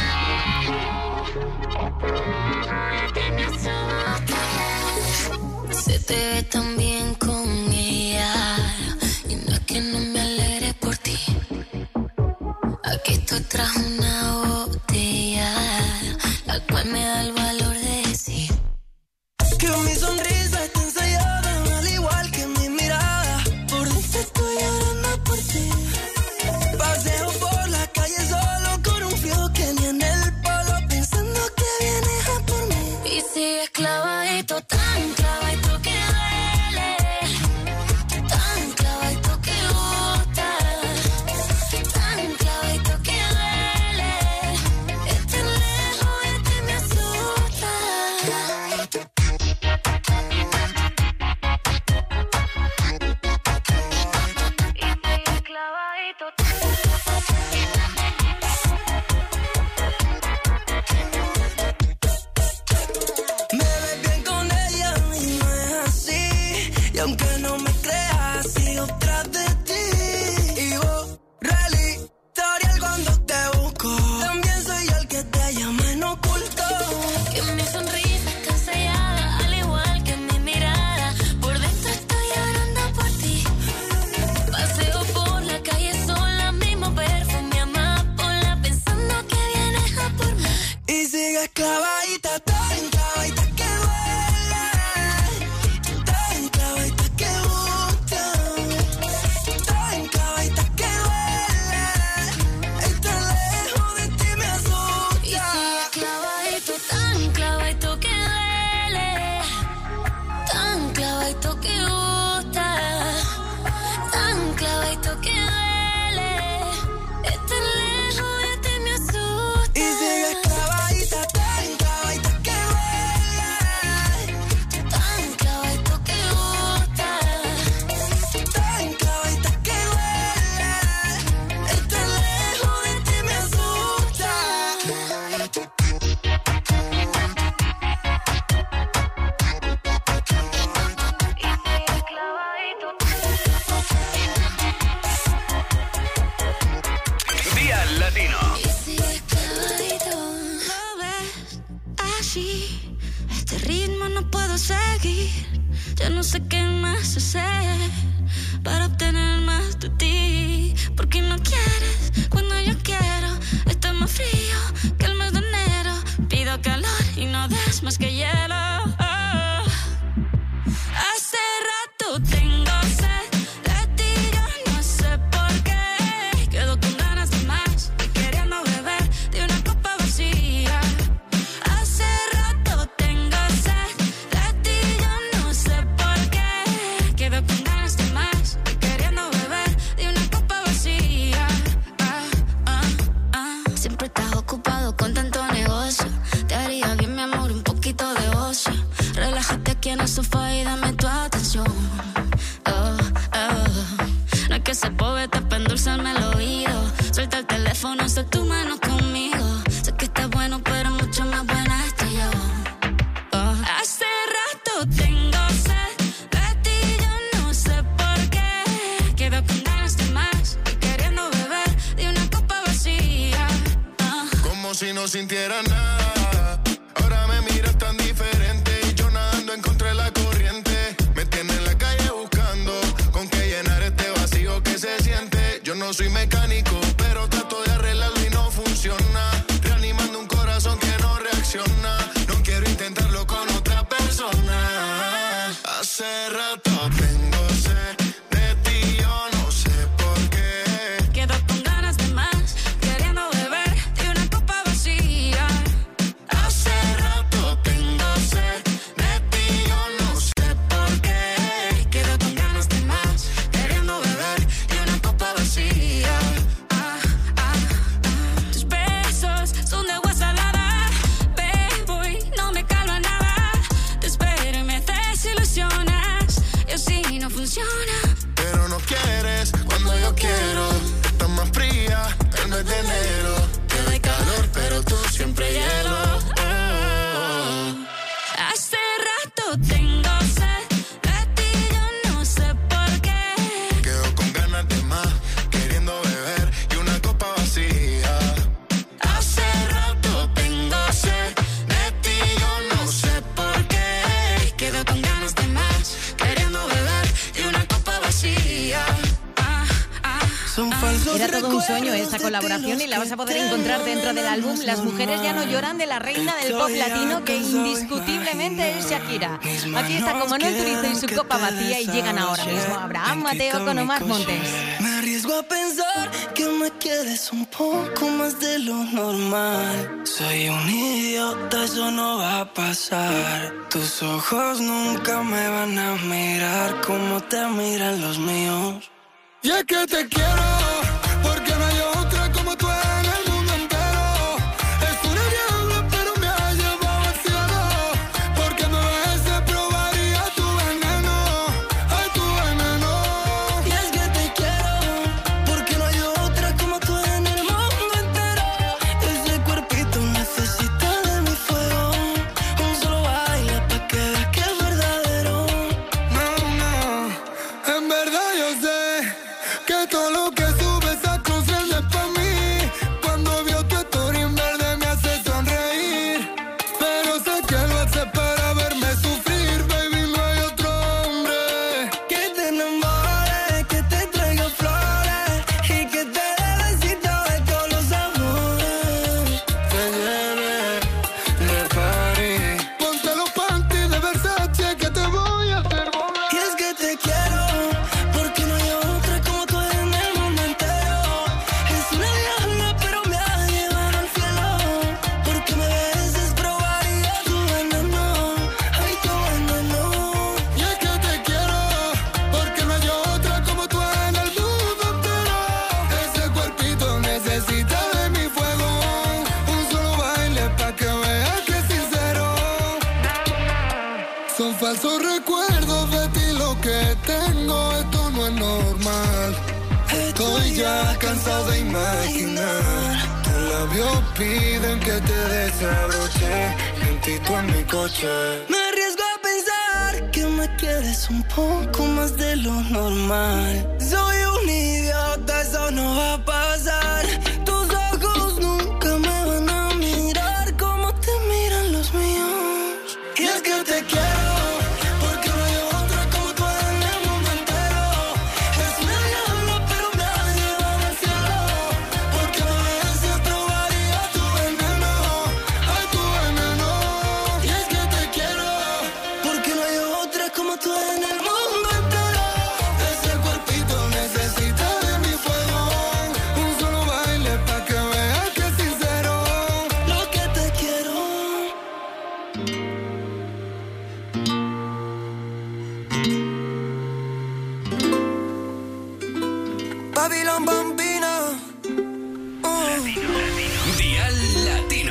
[SPEAKER 2] me asustas. Se te ve tan bien con ella. Y no es que no me alegre por ti. Aquí estoy tras una botella, la cual me da el valor de decir
[SPEAKER 10] Que mi sonrisa está ensayada, al igual que mi mirada. Por dentro estoy llorando por ti. Paseo por la calle solo con un frío que ni en el polo, pensando que vienes a por mí.
[SPEAKER 2] y sigues clavadito, tan clavadito que duele, tan clavadito que gusta, tan clavadito que duele. Estar lejos de ti me asusta. Y sigues clavadito.
[SPEAKER 10] Me ves bien con ella y no es así. Y aunque no me creas, sigo tras de ti. Y borra el historial cuando te busco. También soy el que te llama en oculto.
[SPEAKER 2] Que mi sonrisa está sellada, al igual que mi mirada. Por dentro estoy llorando por ti. Paseo por la calle sola, mismo perfume amapola, pensando que vienes a por mí.
[SPEAKER 10] Y sigues clavadita, tan clavadita que duele. Tan clavadita que
[SPEAKER 12] contigo no puedo seguir. Ya no sé qué más hacer para obtener más de ti. Porque no quieres cuando yo quiero. Está más frío que el mes de enero. Pido calor y no des más que hielo. Oh. Hace rato tengo sed de ti, yo no sé por qué. Quedo con ganas de más y queriendo beber de una copa vacía. Hace rato tengo sed de ti, yo no sé por qué. Quedo con ganas de más y queriendo beber de una copa vacía. Ah, ah, ah. Siempre estás ocupado con tanto negocio. Te haría bien, mi amor, un poquito de ocio. Relájate aquí en el sofá y dame tu atención. Oh, oh. No es que se poeta para endulzarme el oído. Suelta el teléfono, haz tu mano conmigo. Sé que está bueno, pero mucho más buena estoy yo. Oh. Hace rato tengo sed de ti, yo no sé por qué. Quedo con ganas de más y queriendo beber de una copa vacía. Oh.
[SPEAKER 5] Como si no sintiera nada. Ahora me miras tan diferente. Y yo nadando en contra de la corriente. Me tiene en la calle buscando con qué llenar este vacío que se siente. Yo no soy mecánico, pero trato de arreglarlo y no funciona. Reanimando un corazón que no reacciona. No quiero intentarlo con otra persona. Hace rato tengo sed de ti, yo no sé por qué.
[SPEAKER 12] Quedo con ganas de más, queriendo beber de una copa vacía.
[SPEAKER 5] Hace rato tengo sed de ti, yo no sé por qué.
[SPEAKER 12] Quedo con ganas de más, queriendo beber de una copa vacía. Ah, ah, ah. Tus besos son de agua salada. Bebo y no me calma nada. Te espero y me desilusionas. Y así no funciona.
[SPEAKER 5] Pero no quieres cuando yo quiero. Estás más fría el mes de enero. Te doy calor, pero tú siempre hielo. Oh.
[SPEAKER 12] Hace rato tengo sed de ti, yo no sé por qué.
[SPEAKER 5] Quedo con ganas de más, queriendo beber y una copa vacía. Hace rato tengo sed de ti, yo no sé por qué.
[SPEAKER 12] Quedo con ganas de más, queriendo beber de una copa vacía. Ah, ah,
[SPEAKER 10] Son
[SPEAKER 12] ah.
[SPEAKER 10] falsos
[SPEAKER 3] Era todo un sueño
[SPEAKER 10] recuerdos
[SPEAKER 3] esta
[SPEAKER 10] de
[SPEAKER 3] colaboración
[SPEAKER 10] ti
[SPEAKER 3] y la vas a poder
[SPEAKER 10] los que
[SPEAKER 3] encontrar
[SPEAKER 10] no
[SPEAKER 3] dentro del álbum
[SPEAKER 10] éramos
[SPEAKER 3] Las mujeres ya no
[SPEAKER 10] normal.
[SPEAKER 3] lloran, de la reina del pop
[SPEAKER 10] Estoy
[SPEAKER 3] latino, que
[SPEAKER 10] cansado de
[SPEAKER 3] indiscutiblemente es Shakira.
[SPEAKER 10] imaginar.
[SPEAKER 3] Aquí está con Manuel Turizo y su
[SPEAKER 10] Que
[SPEAKER 3] copa
[SPEAKER 10] te
[SPEAKER 3] vacía y llegan ahora mismo
[SPEAKER 10] desahogue.
[SPEAKER 3] Abraham Mateo
[SPEAKER 10] Quita
[SPEAKER 3] con
[SPEAKER 10] mi
[SPEAKER 3] Omar
[SPEAKER 10] coche.
[SPEAKER 3] Montes.
[SPEAKER 10] Me arriesgo a pensar que me quieres un poco más de lo normal. Soy un idiota, eso no va a pasar. Tus ojos nunca me van a mirar como te miran los míos.
[SPEAKER 11] Y es que te quiero, porque no hay otra como tú en el mundo entero. Es una diabla, pero me ha llevado al cielo. Porque me besé, probaría tu veneno. Ay, tu veneno.
[SPEAKER 10] Y es que te quiero, porque no hay otra como tú en el mundo entero. Ese cuerpito necesita de mi fuego. Un solo baile pa' que veas que es verdadero.
[SPEAKER 11] No, no, en verdad yo sé que todo lo que subes a cruzar es pa' mí. Cuando vio tu story en verde me hace sonreír. Pero sé que lo hace para verme sufrir, baby, no hay otro hombre.
[SPEAKER 10] Que te enamore, que te traiga flores y que te dé besitos de todos los amores.
[SPEAKER 11] Te lleve de party. Ponte los panties de Versace que te voy a hacer volar.
[SPEAKER 10] Y es que te quiero, porque no hay otra como tú en el mundo entero. Es una diabla, pero me ha llevado al cielo. Porque me beses, probaría tu veneno. Ay, tu veneno.
[SPEAKER 11] Y es que te quiero, porque no hay otra como tú en el mundo entero. Ese cuerpito necesita de mi fuego. Un solo baile pa' que veas que es sincero. Son falsos recuerdos de ti lo que tengo, esto no es normal. Estoy ya cansado de imaginar. Tus labios piden que te desabroche. Lentito en mi coche.
[SPEAKER 10] Me arriesgo a pensar que me quieres un poco más de lo normal. Soy un idiota, eso no va a pasar. Tus ojos nunca me van a mirar como te miran los míos. Y es que te quiero.
[SPEAKER 8] mujeres como tú en el mundo entero. Ese cuerpito necesita de mi fuego. Un solo baile pa' que veas que es sincero lo que te quiero. Babylon Bambino.
[SPEAKER 1] Dial Latino.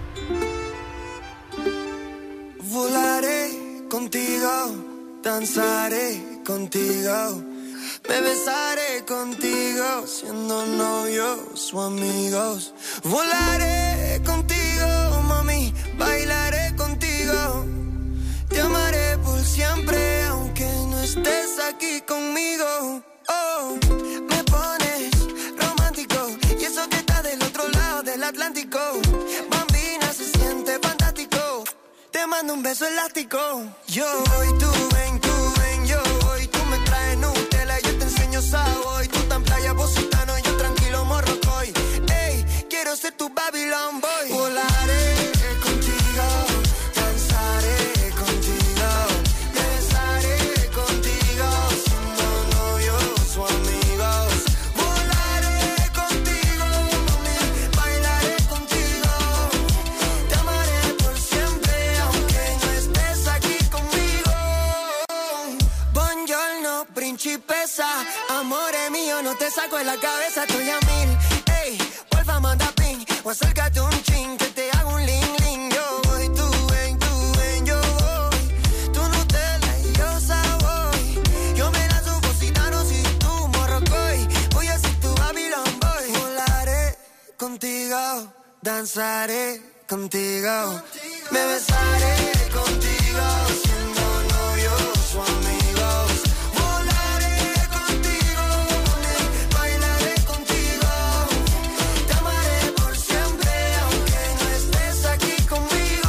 [SPEAKER 8] Volaré contigo, danzaré contigo, me besaré contigo, siendo novios o amigos. Volaré contigo, mami, bailaré contigo, te amaré por siempre, aunque no estés aquí conmigo. Oh, me pones romántico, y eso que está del otro lado del Atlántico. Bambina, se siente fantástico. Te mando un beso elástico. Yo voy, tú ven, tú ven, yo voy. Tú me traes Nutella, yo te enseño Savoy. Tú tan playa, Positano, yo tranquilo Morrocoy. Ey, quiero ser tu Babylon Boy. Volaré contigo, danzaré contigo, me besaré contigo, siendo novios o amigos. Volaré contigo, mami, bailaré contigo, te amaré por siempre, aunque no estés aquí conmigo. Buongiorno, principesa, amore mío, no te saco de la cabeza, estoy a mil. Ey, porfa, manda ping, o acércate un chin, que te hago un ling ling. Yo voy, tú ven, tú ven, yo voy. Tú Nutella y yo Savoy. Yo me lanzo Positano si tú Morrocoy. Voy a ser tu Babylon Boy. Volaré contigo, danzaré contigo, me besaré contigo, siendo novios o amigos. Volaré contigo, bailaré contigo, te amaré por siempre, aunque no estés aquí conmigo.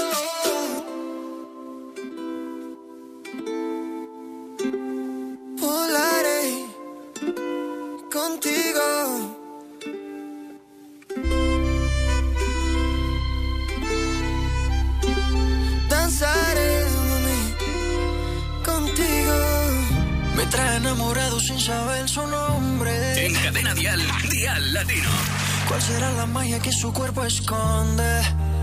[SPEAKER 8] Volaré contigo. Danzaré, mami, contigo. Me trae enamorado sin saber su nombre.
[SPEAKER 1] En Cadena Dial, Dial Latino.
[SPEAKER 8] ¿Cuál será la magia que su cuerpo esconde?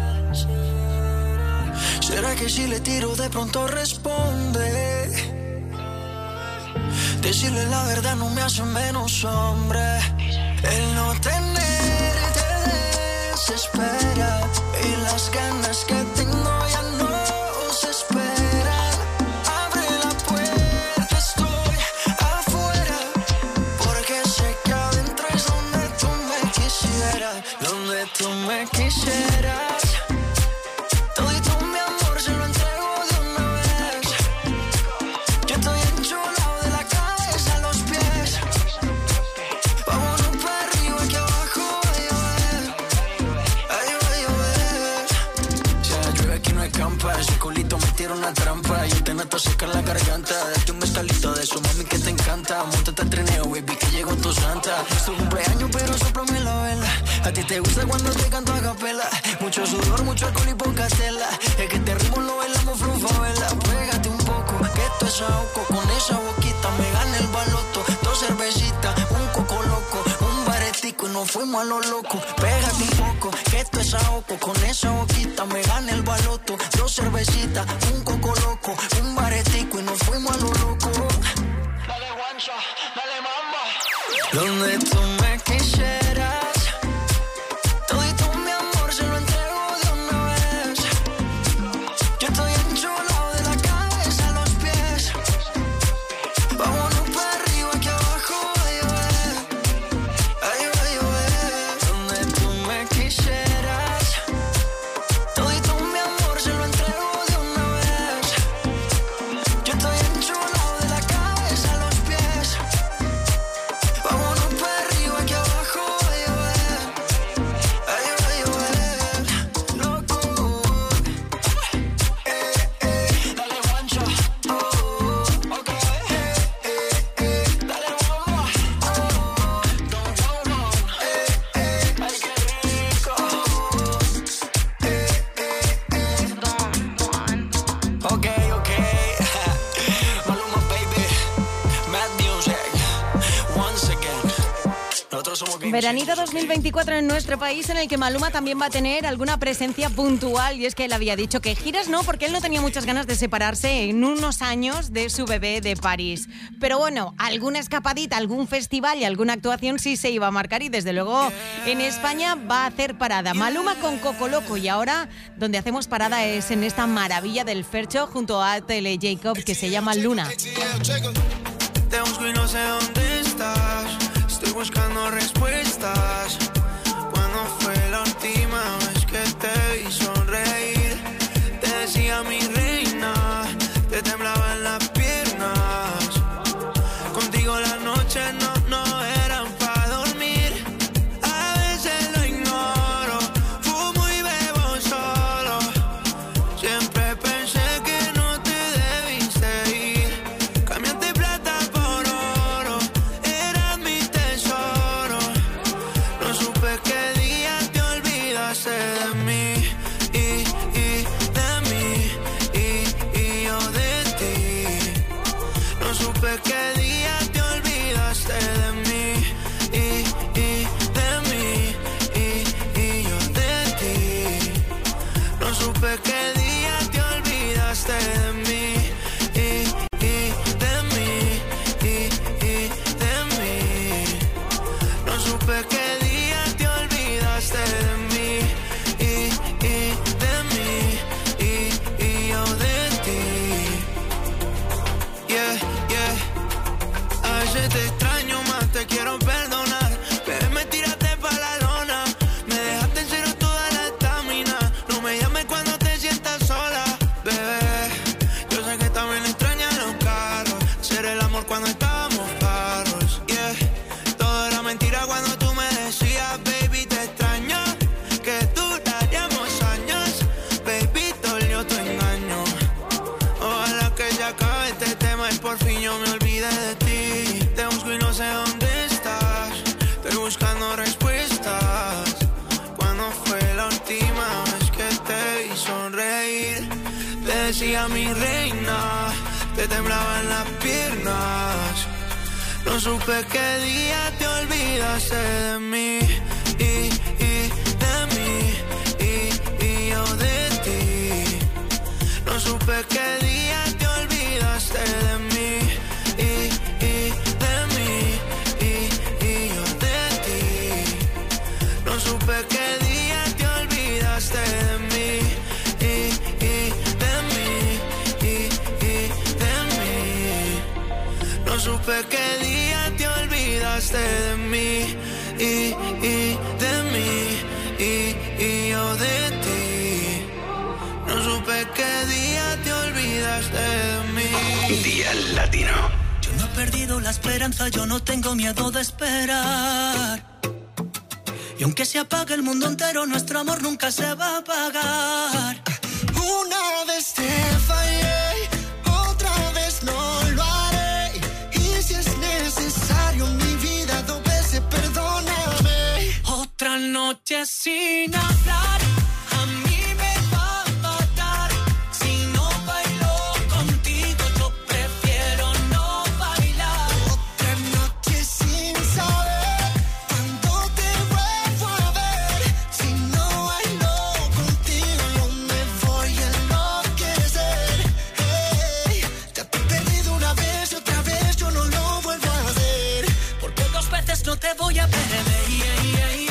[SPEAKER 8] ¿Será que si le tiro de pronto responde? Decirle la verdad no me hace menos hombre. El no tenerte desespera, y las ganas que tengo ya no se esperan. Abre la puerta, estoy afuera, porque sé que adentro es donde tú me quisieras, donde tú me quisieras. Todito mi amor se lo entrego de una vez. Yo estoy enchulado de la cabeza a los pies. Vámonos para arriba, que abajo va a llover. Ay, va a llover. Si la llueve aquí no escampa, ese culito me tira una trampa. Yo te nato a secar la garganta. Date un mezcalito de eso, mami, que te encanta. Móntate al trineo, baby, que llegó tu santa. Es tu cumpleaños, pero sóplame la vela. A ti te gusta cuando te canto a capela. Mucho sudor, mucho alcohol y poca tela. Es que te ritmo lo bailamos flow favela. Pégate un poco, que esto es ahogo. Con esa boquita me gana el baloto. Dos cervecitas, un coco loco, un baretico y nos fuimos a lo loco. Pégate un poco, que esto es ahogo. Con esa boquita me gana el baloto. Dos cervecitas, un coco loco, un baretico y nos fuimos a lo loco. Dale guancha, dale mamba. Donde tú me quisieras, todito mi amor se lo entrego de una vez. Yo estoy enchulado de la cabeza a los pies. Vámonos para arriba, que abajo va a llover. Ay, va a llover. Donde tú me quisieras, todito mi amor se lo entrego de una vez.
[SPEAKER 3] Veranito dos mil veinticuatro en nuestro país, en el que Maluma también va a tener alguna presencia puntual, y es que él había dicho que giras no, porque él no tenía muchas ganas de separarse en unos años de su bebé de París. Pero bueno, alguna escapadita, algún festival y alguna actuación sí se iba a marcar, y desde luego en España va a hacer parada Maluma con Coco Loco, y ahora donde hacemos parada es en esta maravilla del Fercho junto a Tele Jacob, que se llama Luna.
[SPEAKER 6] Te busco y no sé dónde estás. Estoy buscando respuestas. ¿Cuándo fue la última vez que te vi sonreír? Te decía mi reina, te temblaban las piernas. Contigo las noches no, no eran para dormir. A veces lo ignoro, fumo y bebo solo. Siempre pensé que no te debiste ir. Cambiaste plata por oro, eras mi tesoro. No supe qué día te olvidaste de mí. Y, y de mí, y, y yo de ti. No supe qué día te olvidaste de mí. Y, y de mí, y, y yo de ti. No supe qué día te olvidaste de mí. Y, y de mí, y, y de mí. No supe qué día te olvidaste de mí. Y, y de mí, y, y yo de ti. Yeah, yeah. A veces te extraño más, te quiero perdonar. Bebé, me tiraste pa' la lona. Me dejaste en cero toda la estamina. No me llames cuando te sientas sola, bebé. Yo sé que también extrañas los carros. Hacer el amor cuando estábamos paros. Yeah. Todo era mentira cuando tú me decías, baby, te extraño. Que duraríamos años. Baby, dolió tu engaño. Ojalá que ya acabe este tema y por fin yo me olvide de ti. Te busco y no sé dónde estás. Estoy buscando respuestas. ¿Cuándo fue la última vez que te vi sonreír? Te decía mi reina, te temblaban las piernas. No supe qué día te olvidaste de mí. Y, y de mí, y, y yo de ti. No supe qué día te olvidaste de mí. Y, y de mí, y, y yo de ti. No supe qué día te olvidaste de mí. Y, y de mí, y, y de mí. No supe qué día te olvidaste de mí. Y, y de mí, y, y yo de ti. No supe qué día te olvidaste de mí.
[SPEAKER 1] Día Latino.
[SPEAKER 10] Yo no he perdido la esperanza, yo no tengo miedo de esperar. Y aunque se apague el mundo entero, nuestro amor nunca se va a apagar. Una vez te fallé, otra vez no lo haré. Y si es necesario mi vida, dos veces perdóname. Otra noche sin hablar, a mí me va a matar. Si no bailo contigo, yo prefiero no bailar. Otra noche sin saber cuándo te vuelvo a ver. Si no bailo contigo, yo me voy a enloquecer. Hey, ya te he perdido una vez y otra vez yo no lo vuelvo a hacer. Porque dos veces no te voy a perder. Yeah, yeah, yeah.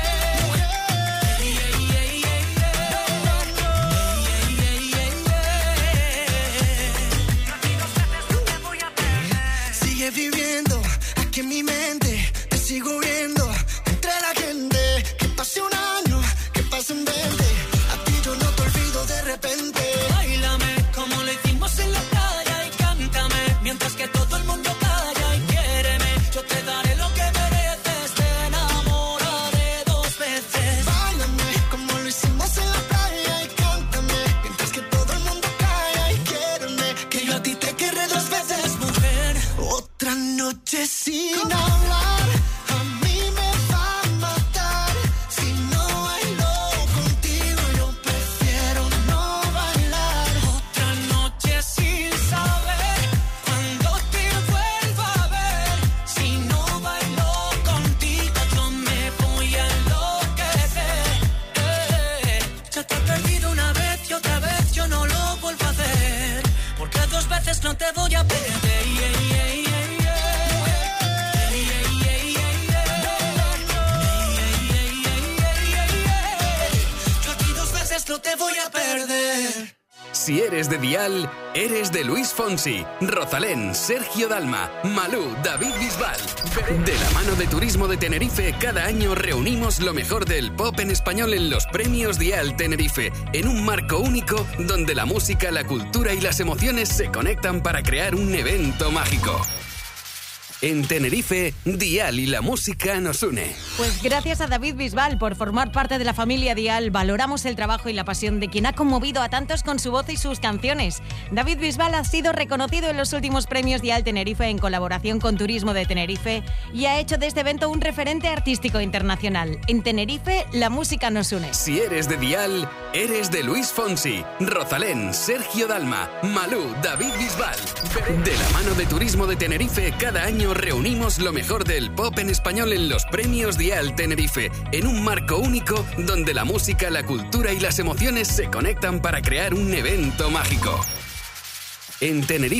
[SPEAKER 10] Viviendo aquí en mi mente, te sigo viendo entre la gente. Que pase un año, que pasen veinte, a ti yo no te olvido de repente. Báilame como lo hicimos en la playa y cántame mientras que todo el mundo calla y quiéreme. Yo te daré lo que mereces, te enamoraré dos veces. Báilame como lo hicimos en la playa y cántame mientras que todo el mundo calla y quiéreme. Que yo a ti te querré dos veces, mujer. Otra noche sin hablar, a mí me va a matar. Si no bailo contigo, yo prefiero no bailar. Otra noche sin saber cuándo te vuelva a ver. Si no bailo contigo, yo
[SPEAKER 14] no te voy a perder. Yo a ti dos veces no te voy a perder.
[SPEAKER 1] Si eres de Dial, eres de Luis Fonsi, Rosalén, Sergio Dalma, Malú, David Bisbal. De la mano de Turismo de Tenerife, cada año reunimos lo mejor del pop en español en los premios Dial Tenerife, en un marco único donde la música, la cultura y las emociones se conectan para crear un evento mágico. En Tenerife, Dial y la música nos une.
[SPEAKER 3] Pues gracias a David Bisbal por formar parte de la familia Dial. Valoramos el trabajo y la pasión de quien ha conmovido a tantos con su voz y sus canciones. David Bisbal ha sido reconocido en los últimos premios Dial Tenerife en colaboración con Turismo de Tenerife y ha hecho de este evento un referente artístico internacional. En Tenerife, la música nos une.
[SPEAKER 1] Si eres de Dial, eres de Luis Fonsi, Rosalén, Sergio Dalma, Malú, David Bisbal. De la mano de Turismo de Tenerife, cada año reunimos lo mejor del pop en español en los premios Dial Tenerife, en un marco único donde la música, la cultura y las emociones se conectan para crear un evento mágico. En Tenerife